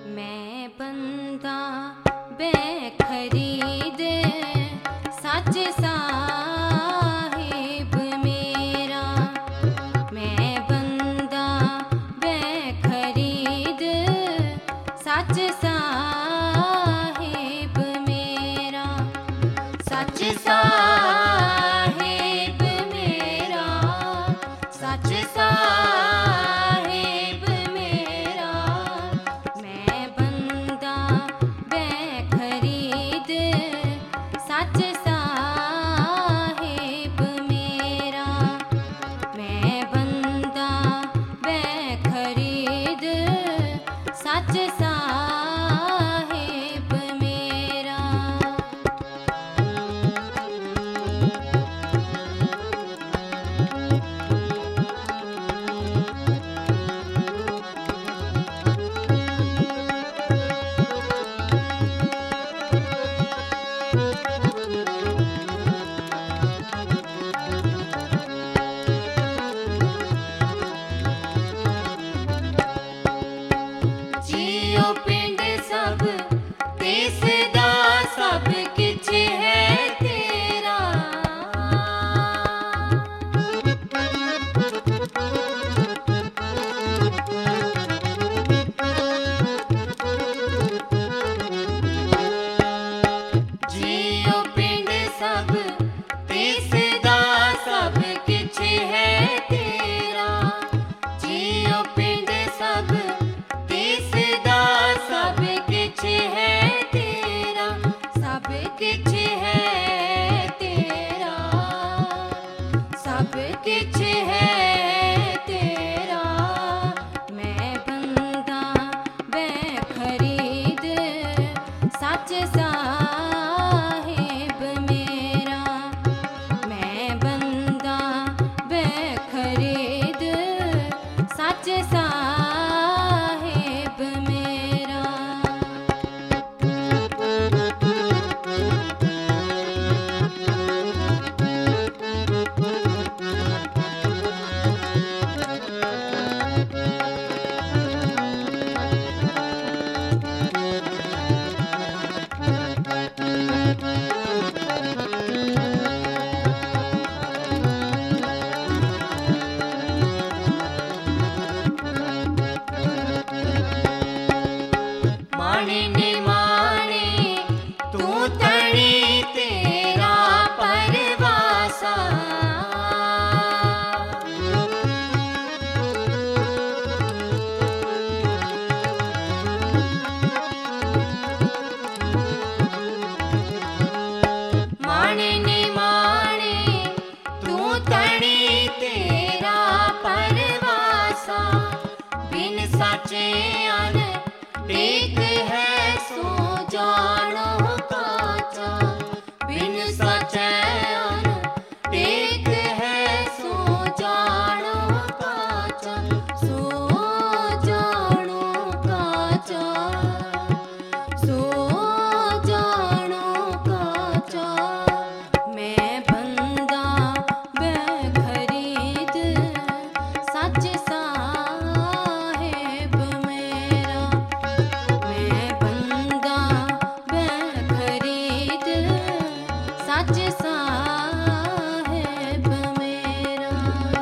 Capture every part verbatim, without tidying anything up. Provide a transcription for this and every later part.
मैं बंदा बेखरीद सच साहिब मेरा। मैं बंदा बेखरीद सच साहिब मेरा। सच साहिब मेरा, सच साहिब मेरा। मैं बंदा बेखरीद सच साहिब मेरा। मैं बंदा बेखरीद सच साहिब मेरा। जियो पिंड सब दिसदा सब किछ है तेरा। जियो पिंड सब दिसदा सब किछ है तेरा। जियो पिंड सब दिसदा सब किछ है तेरा। सब किछ है तेरा, सब किछ है तेरा। मैं बंदा बेखरीद सच साहिब मेरा। मैं बंदा बेखरीद सच साहिब मेरा। माणे ने माणे तू तणी तेरा परवासा। माणे ने माणे तू तणी तेरा परवासा। बिन साचे अन टेक है सो जानो काचा। बिन साचे अन टेक है सो जानो काचा। सो जानो काचा, सो जानो काचा। मैं बंदा बेखरीद सच साहिब मेरा। मैं बंदा बेखरीद सच साहिब मेरा।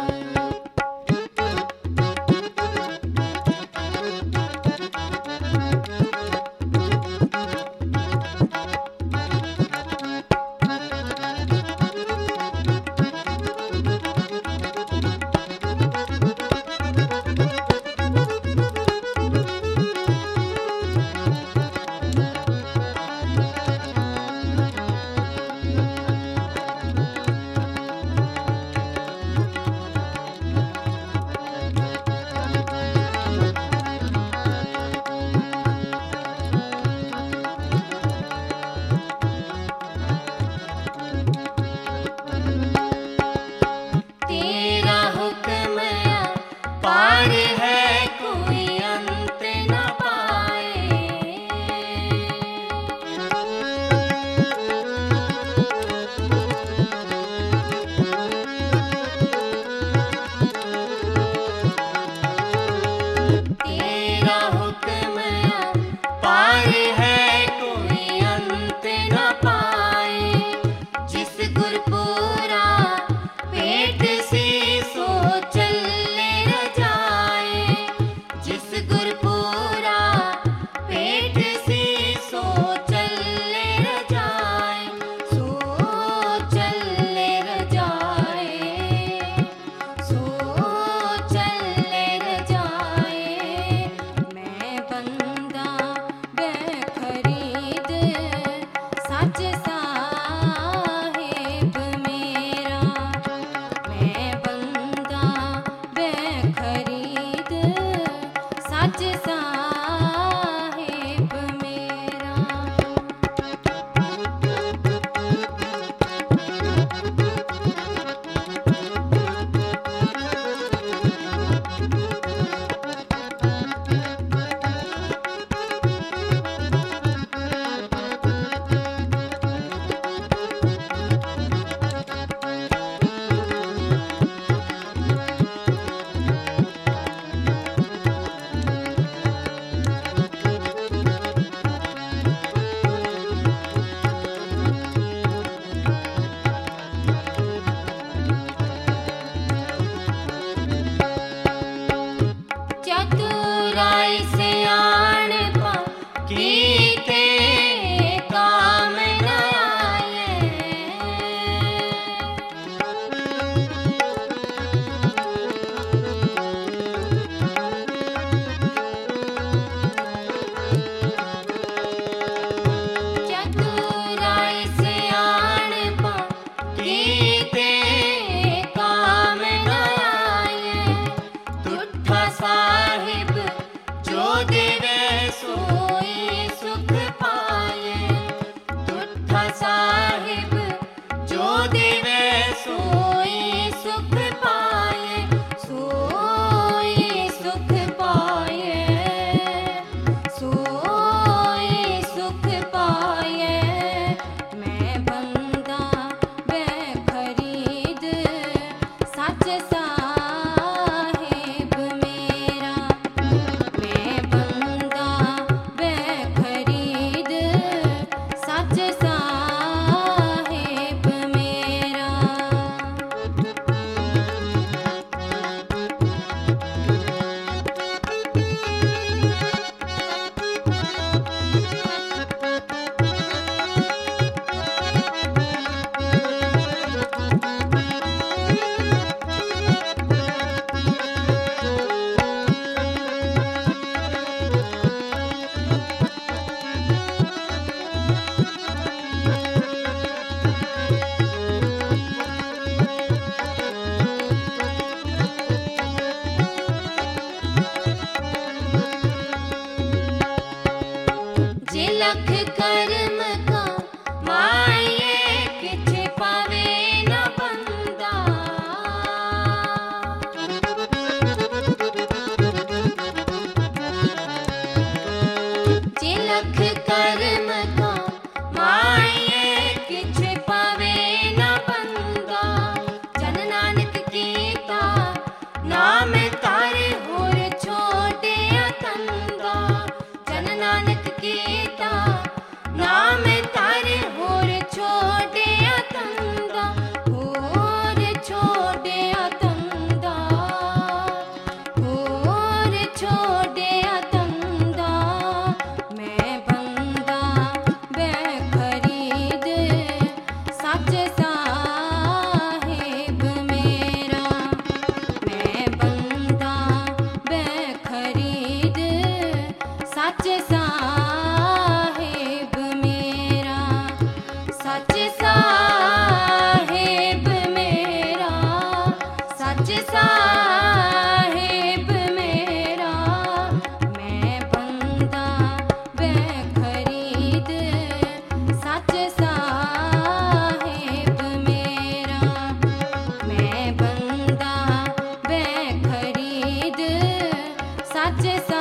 तेरा हुक्म पार है कोई अंत न पाए। तेरा हुक्म राय सियाणपा कीते काम न आए। चतुराई सियाणपा कीते काम न आए। तुठा साहिब जो देवे सोई सुख पाए। तुठा साहिब जो देवे सोई सुख पाए। सोई सुख पाए। सोई सुख पाए। मैं बंदा मैं खरीद सच साहिब मेरा। मैं बंदा मैं खरीद सच साहिब मेरा। जिलख कर्म का माये किछ पावे न बंदा। जिलख कर्म का माये किछ पावे न बंदा। जन नानक कीता नाम तारे होर छोटे तंदा। जन नानक कीता नाम तारे होर छोटे तंदा। होर छोटे तंदा। होर छोटे तंदा। मैं बंदा मैं खरीद सच साहिब मेरा। मैं बंदा मैं खरीद सच साहिब मेरा। सच साहिब मेरा। सच साहिब मेरा। मैं बंदा मैं खरीद सच साहिब मेरा। मैं बंदा मैं खरीद सच